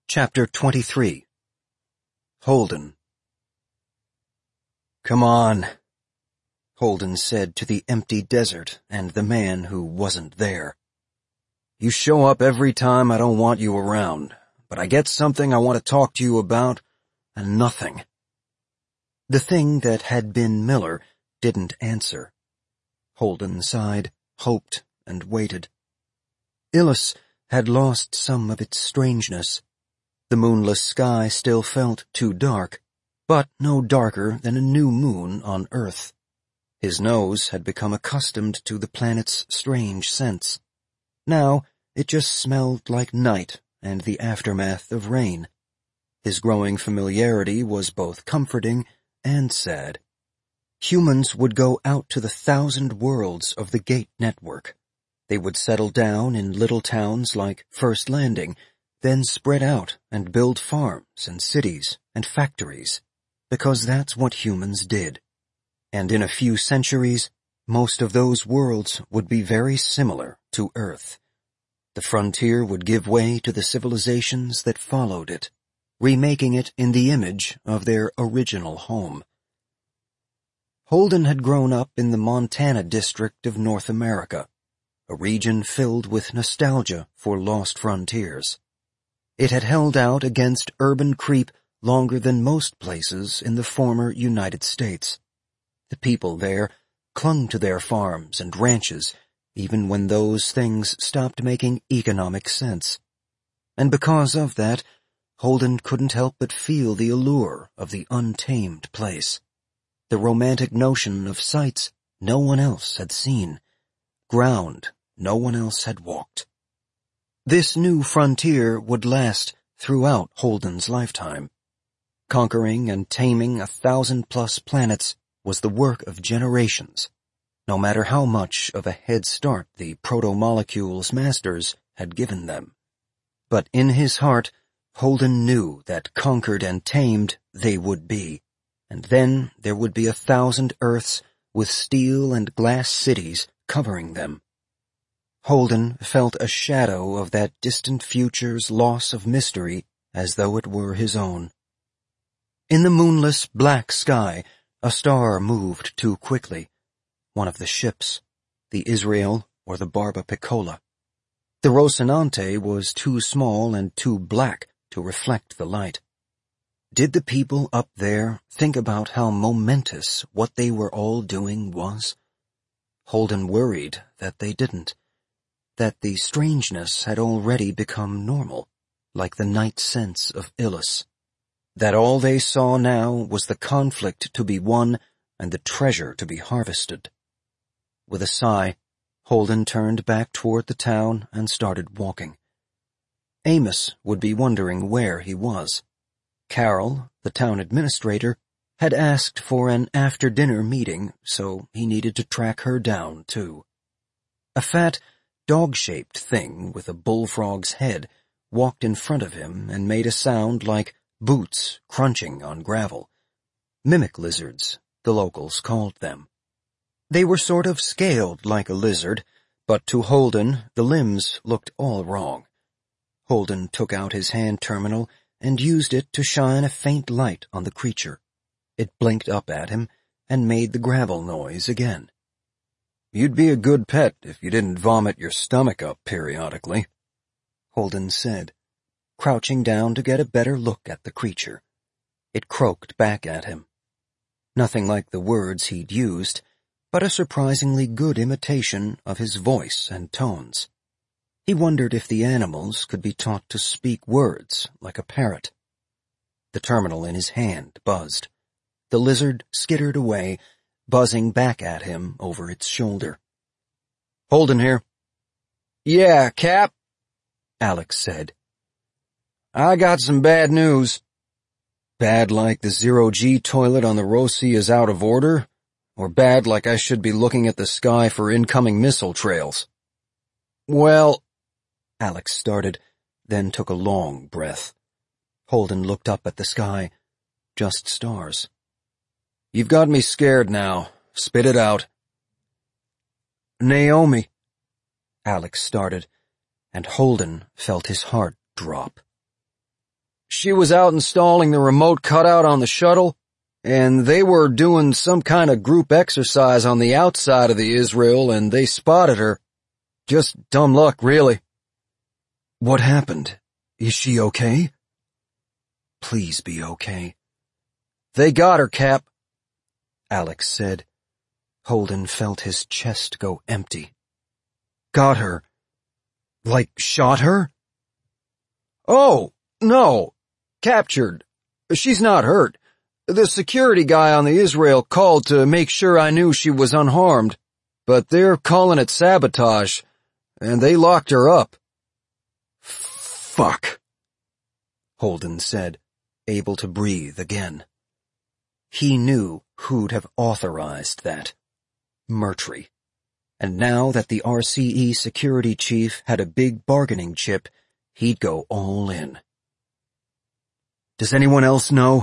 Chapter 23. Holden. "Come on," Holden said to the empty desert and the man who wasn't there. "You show up every time I don't want you around, but I get something I want to talk to you about, and nothing." The thing that had been Miller didn't answer. Holden sighed, hoped, and waited. Ilus had lost some of its strangeness. The moonless sky still felt too dark, but no darker than a new moon on Earth. His nose had become accustomed to the planet's strange scents. Now it just smelled like night and the aftermath of rain. His growing familiarity was both comforting and sad. Humans would go out to the 1,000 worlds of the Gate Network. They would settle down in little towns like First Landing, then spread out and build farms and cities and factories, because that's what humans did. And in a few centuries, most of those worlds would be very similar to Earth. The frontier would give way to the civilizations that followed it, remaking it in the image of their original home. Holden had grown up in the Montana district of North America, a region filled with nostalgia for lost frontiers. It had held out against urban creep longer than most places in the former United States. The people there clung to their farms and ranches, even when those things stopped making economic sense. And because of that, Holden couldn't help but feel the allure of the untamed place. The romantic notion of sights no one else had seen, ground no one else had walked. This new frontier would last throughout Holden's lifetime. Conquering and taming 1,000+ planets was the work of generations, no matter how much of a head start the proto-molecules' masters had given them. But in his heart, Holden knew that conquered and tamed they would be, and then there would be 1,000 Earths with steel and glass cities covering them. Holden felt a shadow of that distant future's loss of mystery as though it were his own. In the moonless black sky, a star moved too quickly. One of the ships, the Israel or the Barba Piccola. The Rocinante was too small and too black to reflect the light. Did the people up there think about how momentous what they were all doing was? Holden worried that they didn't. That the strangeness had already become normal, like the night sense of Ilus. That all they saw now was the conflict to be won and the treasure to be harvested. With a sigh, Holden turned back toward the town and started walking. Amos would be wondering where he was. Carol, the town administrator, had asked for an after-dinner meeting, so he needed to track her down, too. A fat, dog-shaped thing with a bullfrog's head walked in front of him and made a sound like boots crunching on gravel. Mimic lizards, the locals called them. They were sort of scaled like a lizard, but to Holden the limbs looked all wrong. Holden took out his hand terminal and used it to shine a faint light on the creature. It blinked up at him and made the gravel noise again. "You'd be a good pet if you didn't vomit your stomach up periodically," Holden said, crouching down to get a better look at the creature. It croaked back at him. Nothing like the words he'd used, but a surprisingly good imitation of his voice and tones. He wondered if the animals could be taught to speak words like a parrot. The terminal in his hand buzzed. The lizard skittered away, buzzing back at him over its shoulder. "Holden here." "Yeah, Cap," Alex said. "I got some bad news." "Bad like the zero-G toilet on the Roci is out of order? Or bad like I should be looking at the sky for incoming missile trails?" "Well," Alex started, then took a long breath. Holden looked up at the sky. Just stars. "You've got me scared now. Spit it out." "Naomi," Alex started, and Holden felt his heart drop. She was out installing the remote cutout on the shuttle, and they were doing some kind of group exercise on the outside of the Israel, and they spotted her. Just dumb luck, really." "What happened? Is she okay?" "Please be okay." "They got her, Cap," Alex said. Holden felt his chest go empty. "Got her? Like shot her?" "Oh, no. Captured. She's not hurt. The security guy on the Israel called to make sure I knew she was unharmed, but they're calling it sabotage, and they locked her up." "Fuck," Holden said, able to breathe again. He knew who'd have authorized that. Murtry. And now that the RCE security chief had a big bargaining chip, he'd go all in. "Does anyone else know?"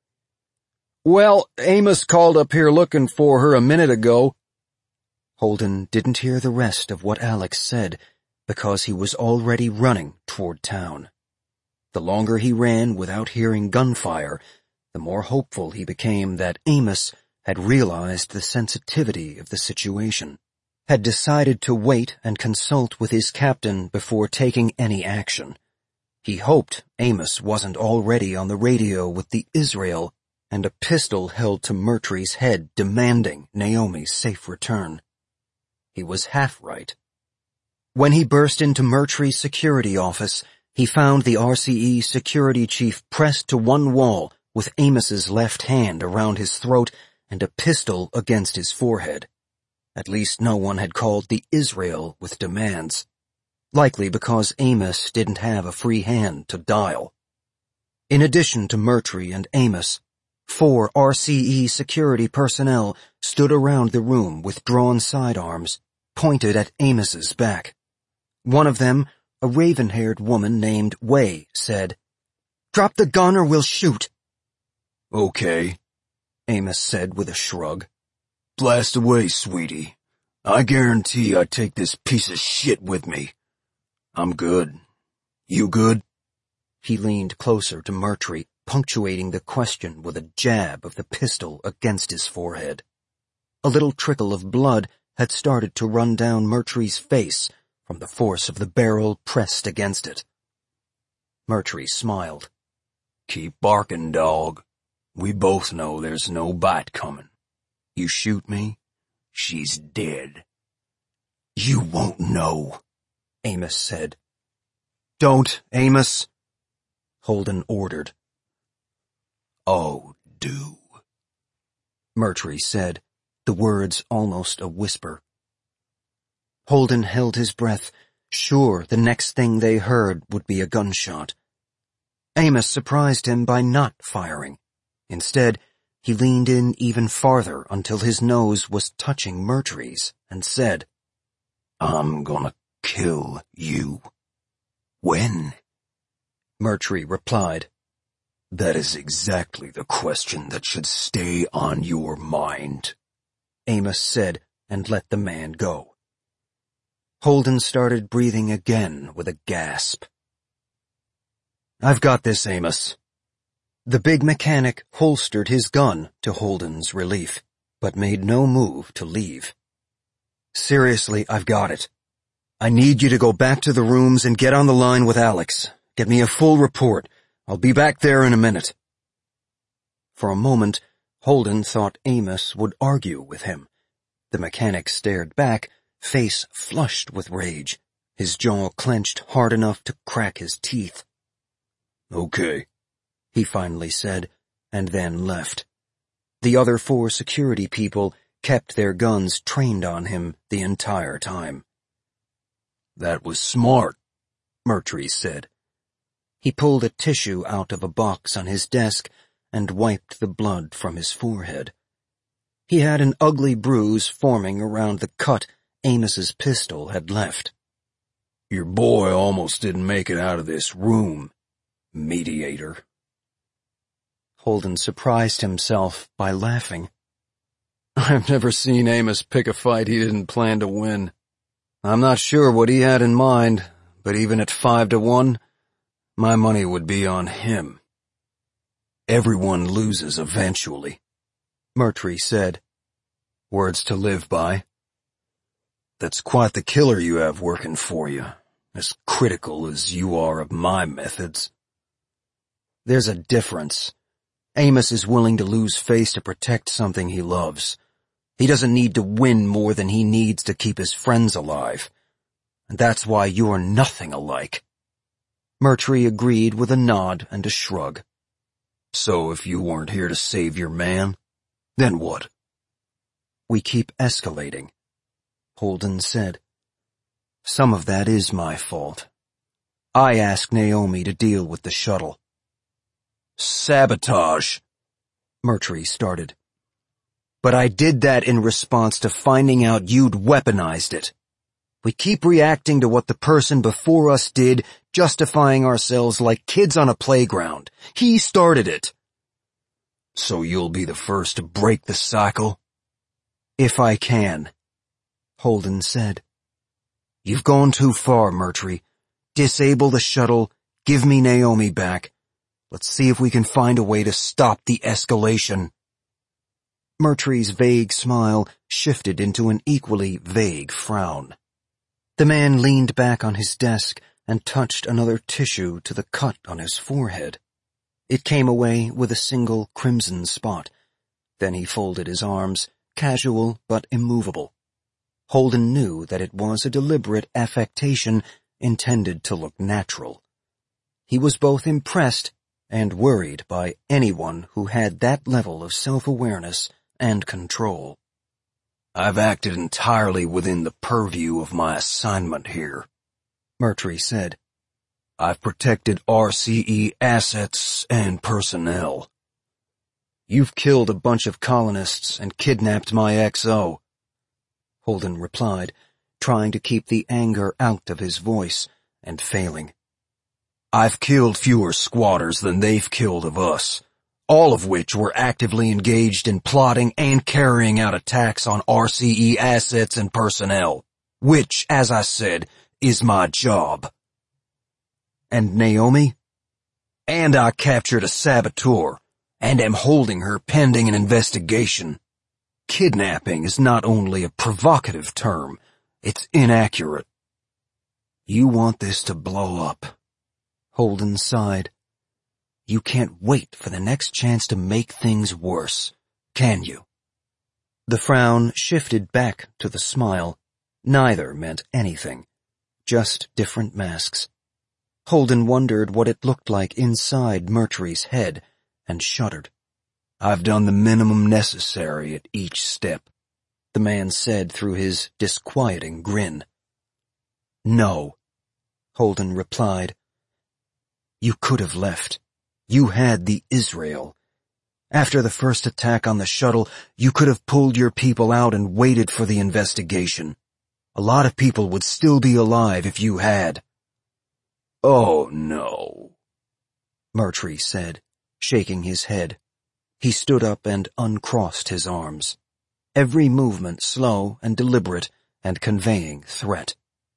"Well, Amos called up here looking for her a minute ago." Holden didn't hear the rest of what Alex said because he was already running toward town. The longer he ran without hearing gunfire, the more hopeful he became that Amos had realized the sensitivity of the situation, had decided to wait and consult with his captain before taking any action. He hoped Amos wasn't already on the radio with the Israel and a pistol held to Murtry's head demanding Naomi's safe return. He was half right. When he burst into Murtry's security office, he found the RCE security chief pressed to one wall with Amos's left hand around his throat and a pistol against his forehead. At least no one had called the Israel with demands. Likely because Amos didn't have a free hand to dial. In addition to Murtry and Amos, 4 RCE security personnel stood around the room with drawn sidearms, pointed at Amos's back. One of them, a raven-haired woman named Wei, said, "Drop the gun or we'll shoot." "Okay," Amos said with a shrug. "Blast away, sweetie. I guarantee I take this piece of shit with me. I'm good. You good?" He leaned closer to Murtry, punctuating the question with a jab of the pistol against his forehead. A little trickle of blood had started to run down Murtry's face from the force of the barrel pressed against it. Murtry smiled. "Keep barking, dog. We both know there's no bite coming. You shoot me, she's dead." "You won't know," Amos said. "Don't, Amos," Holden ordered. "Oh, do," Murtry said, the words almost a whisper. Holden held his breath, sure the next thing they heard would be a gunshot. Amos surprised him by not firing. Instead, he leaned in even farther until his nose was touching Murtry's and said, "I'm gonna kill you." "When?" Murtry replied. "That is exactly the question that should stay on your mind," Amos said and let the man go. Holden started breathing again with a gasp. "I've got this, Amos." The big mechanic holstered his gun to Holden's relief, but made no move to leave. "Seriously, I've got it. I need you to go back to the rooms and get on the line with Alex. Get me a full report. I'll be back there in a minute." For a moment, Holden thought Amos would argue with him. The mechanic stared back, face flushed with rage, his jaw clenched hard enough to crack his teeth. "Okay," he finally said, and then left. The other 4 security people kept their guns trained on him the entire time. "That was smart," Murtry said. He pulled a tissue out of a box on his desk and wiped the blood from his forehead. He had an ugly bruise forming around the cut Amos's pistol had left. "Your boy almost didn't make it out of this room, mediator." Holden surprised himself by laughing. "I've never seen Amos pick a fight he didn't plan to win. I'm not sure what he had in mind, but even at 5-1, My money would be on him. Everyone loses eventually, Murtry said. Words to live by. That's quite the killer you have working for you, as critical as you are of my methods. There's a difference. Amos is willing to lose face to protect something he loves. He doesn't need to win more than he needs to keep his friends alive. And that's why you're nothing alike. Murtry agreed with a nod and a shrug. So if you weren't here to save your man, then what? We keep escalating, Holden said. Some of that is my fault. I asked Naomi to deal with the shuttle. Sabotage, Murtry started. But I did that in response to finding out you'd weaponized it. We keep reacting to what the person before us did, justifying ourselves like kids on a playground. He started it. So you'll be the first to break the cycle? If I can, Holden said. You've gone too far, Murtry. Disable the shuttle, give me Naomi back. Let's see if we can find a way to stop the escalation. Murtry's vague smile shifted into an equally vague frown. The man leaned back on his desk and touched another tissue to the cut on his forehead. It came away with a single crimson spot. Then he folded his arms, casual but immovable. Holden knew that it was a deliberate affectation intended to look natural. He was both impressed and worried by anyone who had that level of self-awareness and control. I've acted entirely within the purview of my assignment here, Murtry said. I've protected RCE assets and personnel. You've killed a bunch of colonists and kidnapped my XO, Holden replied, trying to keep the anger out of his voice and failing. I've killed fewer squatters than they've killed of us, all of which were actively engaged in plotting and carrying out attacks on RCE assets and personnel, which, as I said, is my job. And Naomi? And I captured a saboteur, and am holding her pending an investigation. Kidnapping is not only a provocative term, it's inaccurate. You want this to blow up, Holden sighed. You can't wait for the next chance to make things worse, can you? The frown shifted back to the smile. Neither meant anything, just different masks. Holden wondered what it looked like inside Murtry's head and shuddered. I've done the minimum necessary at each step, the man said through his disquieting grin. No, Holden replied. You could have left. You had the Israel. After the first attack on the shuttle, you could have pulled your people out and waited for the investigation. A lot of people would still be alive if you had. Oh, no, Murtry said, shaking his head. He stood up and uncrossed his arms. Every movement slow and deliberate and conveying threat.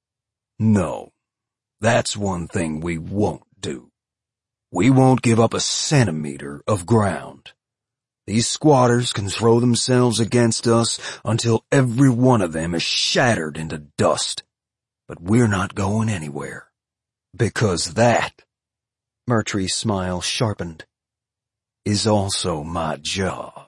No, that's one thing we won't do. We won't give up a centimeter of ground. These squatters can throw themselves against us until every one of them is shattered into dust. But we're not going anywhere. Because that, Murtry's smile sharpened, is also my job.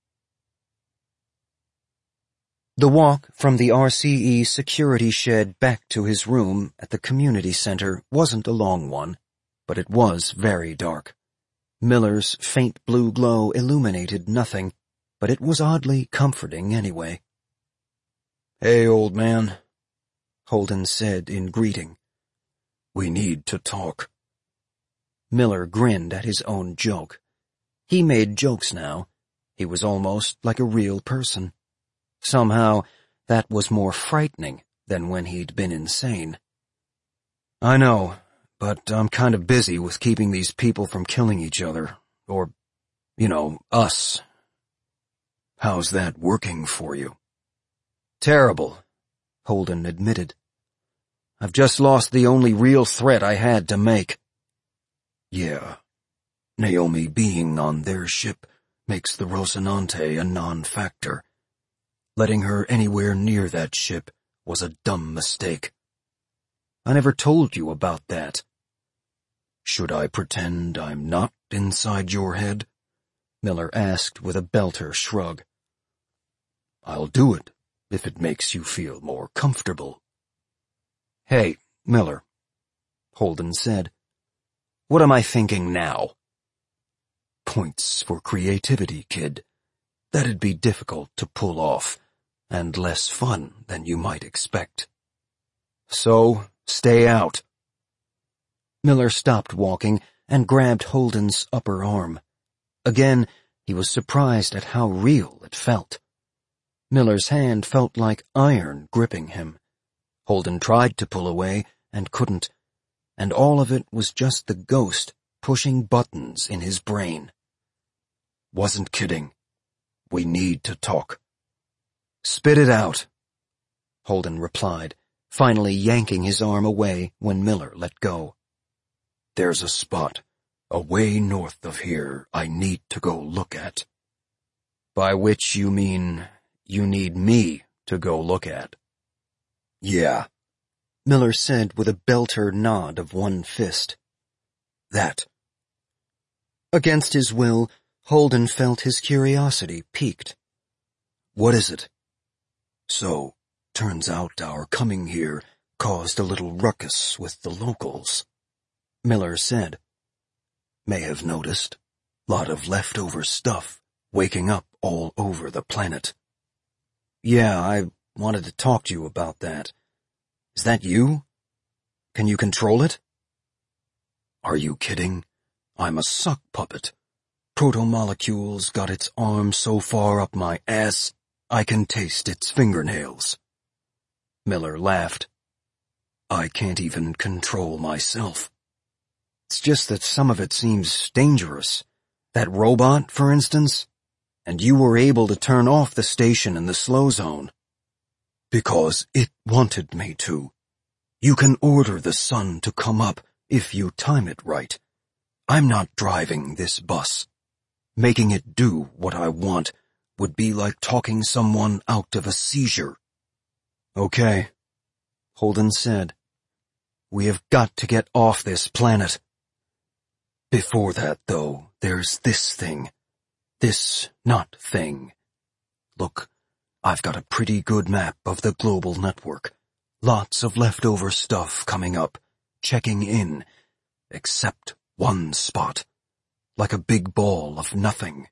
The walk from the RCE security shed back to his room at the community center wasn't a long one, but it was very dark. Miller's faint blue glow illuminated nothing, but it was oddly comforting anyway. Hey, old man, Holden said in greeting. We need to talk. Miller grinned at his own joke. He made jokes now. He was almost like a real person. Somehow, that was more frightening than when he'd been insane. I know, but I'm kind of busy with keeping these people from killing each other. Or, us. How's that working for you? Terrible, Holden admitted. I've just lost the only real threat I had to make. Yeah, Naomi being on their ship makes the Rocinante a non-factor. Letting her anywhere near that ship was a dumb mistake. I never told you about that. Should I pretend I'm not inside your head? Miller asked with a Belter shrug. I'll do it if it makes you feel more comfortable. Hey, Miller, Holden said. What am I thinking now? Points for creativity, kid. That'd be difficult to pull off, and less fun than you might expect. So, stay out. Miller stopped walking and grabbed Holden's upper arm. Again, he was surprised at how real it felt. Miller's hand felt like iron gripping him. Holden tried to pull away and couldn't, and all of it was just the ghost pushing buttons in his brain. Wasn't kidding. We need to talk. Spit it out, Holden replied, finally yanking his arm away when Miller let go. There's a spot, away north of here, I need to go look at. By which you mean you need me to go look at? Yeah, Miller said with a Belter nod of one fist. That. Against his will, Holden felt his curiosity piqued. What is it? So, turns out our coming here caused a little ruckus with the locals, Miller said. May have noticed. Lot of leftover stuff waking up all over the planet. Yeah, I wanted to talk to you about that. Is that you? Can you control it? Are you kidding? I'm a suck puppet. Protomolecules got its arm so far up my ass, I can taste its fingernails. Miller laughed. I can't even control myself. It's just that some of it seems dangerous. That robot, for instance. And you were able to turn off the station in the slow zone. Because it wanted me to. You can order the sun to come up if you time it right. I'm not driving this bus. Making it do what I want would be like talking someone out of a seizure. Okay, Holden said. We have got to get off this planet. Before that, though, there's this thing. This not thing. Look, I've got a pretty good map of the global network. Lots of leftover stuff coming up, checking in, except one spot. Like a big ball of nothing.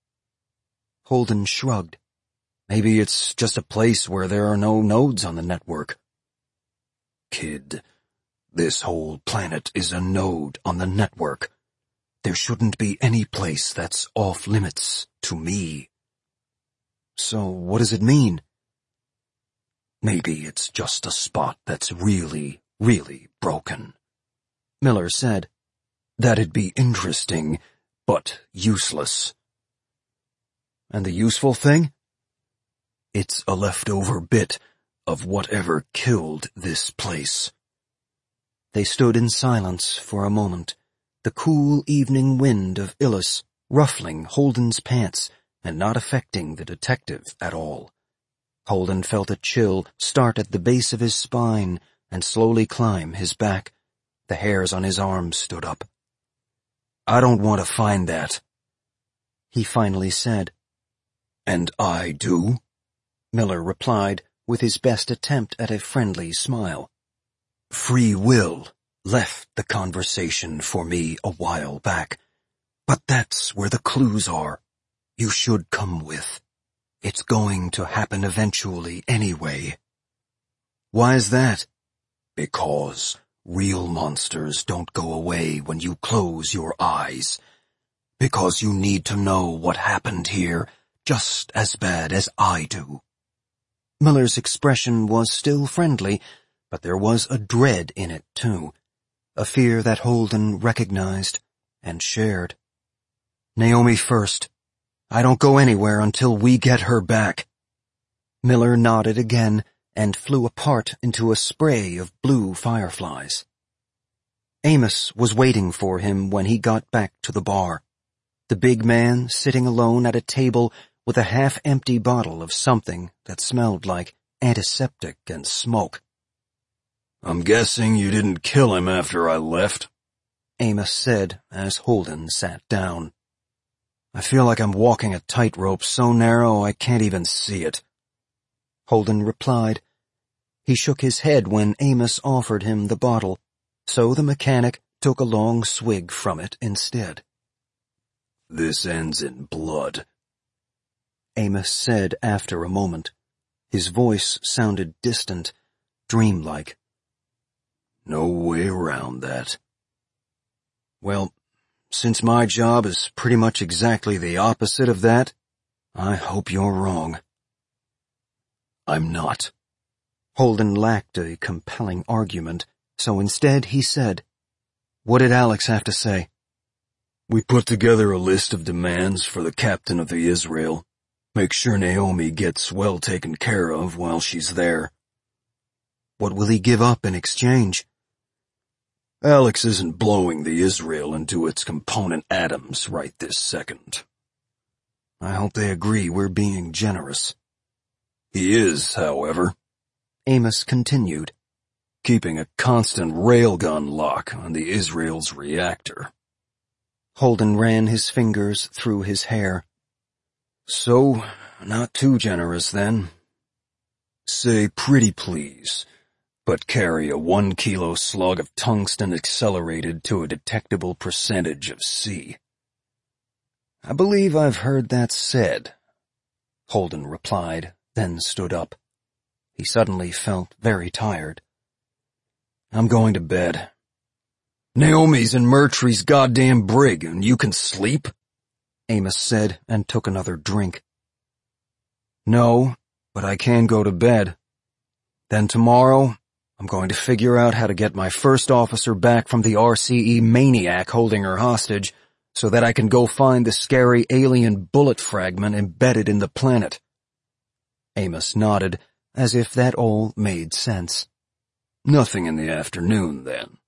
Holden shrugged. Maybe it's just a place where there are no nodes on the network. Kid, this whole planet is a node on the network. There shouldn't be any place that's off limits to me. So what does it mean? Maybe it's just a spot that's really, really broken. Miller said. That'd be interesting, but useless. And the useful thing? It's a leftover bit of whatever killed this place. They stood in silence for a moment, the cool evening wind of Ilus ruffling Holden's pants and not affecting the detective at all. Holden felt a chill start at the base of his spine and slowly climb his back. The hairs on his arms stood up. I don't want to find that, he finally said. And I do, Miller replied with his best attempt at a friendly smile. Free will left the conversation for me a while back, but that's where the clues are. You should come with. It's going to happen eventually anyway. Why is that? Because real monsters don't go away when you close your eyes. Because you need to know what happened here just as bad as I do. Miller's expression was still friendly, but there was a dread in it too, a fear that Holden recognized and shared. Naomi first. I don't go anywhere until we get her back. Miller nodded again and flew apart into a spray of blue fireflies. Amos was waiting for him when he got back to the bar. The big man sitting alone at a table with a half-empty bottle of something that smelled like antiseptic and smoke. "I'm guessing you didn't kill him after I left," Amos said as Holden sat down. "I feel like I'm walking a tightrope so narrow I can't even see it," Holden replied. He shook his head when Amos offered him the bottle, so the mechanic took a long swig from it instead. "This ends in blood," Amos said after a moment. His voice sounded distant, dreamlike. "No way around that." "Well, since my job is pretty much exactly the opposite of that, I hope you're wrong." "I'm not." Holden lacked a compelling argument, so instead he said, "What did Alex have to say?" "We put together a list of demands for the captain of the Israel. Make sure Naomi gets well taken care of while she's there." "What will he give up in exchange?" "Alex isn't blowing the Israel into its component atoms right this second." "I hope they agree we're being generous." "He is, however," Amos continued, "keeping a constant railgun lock on the Israel's reactor." Holden ran his fingers through his hair. "So, not too generous then. Say pretty please, but carry a 1 kilo slug of tungsten accelerated to a detectable percentage of C." "I believe I've heard that said," Holden replied, then stood up. He suddenly felt very tired. "I'm going to bed. Naomi's in Murtry's goddamn brig, and you can sleep?" Amos said and took another drink. "No, but I can go to bed. Then tomorrow, I'm going to figure out how to get my first officer back from the RCE maniac holding her hostage so that I can go find the scary alien bullet fragment embedded in the planet." Amos nodded, as if that all made sense. "Nothing in the afternoon, then?"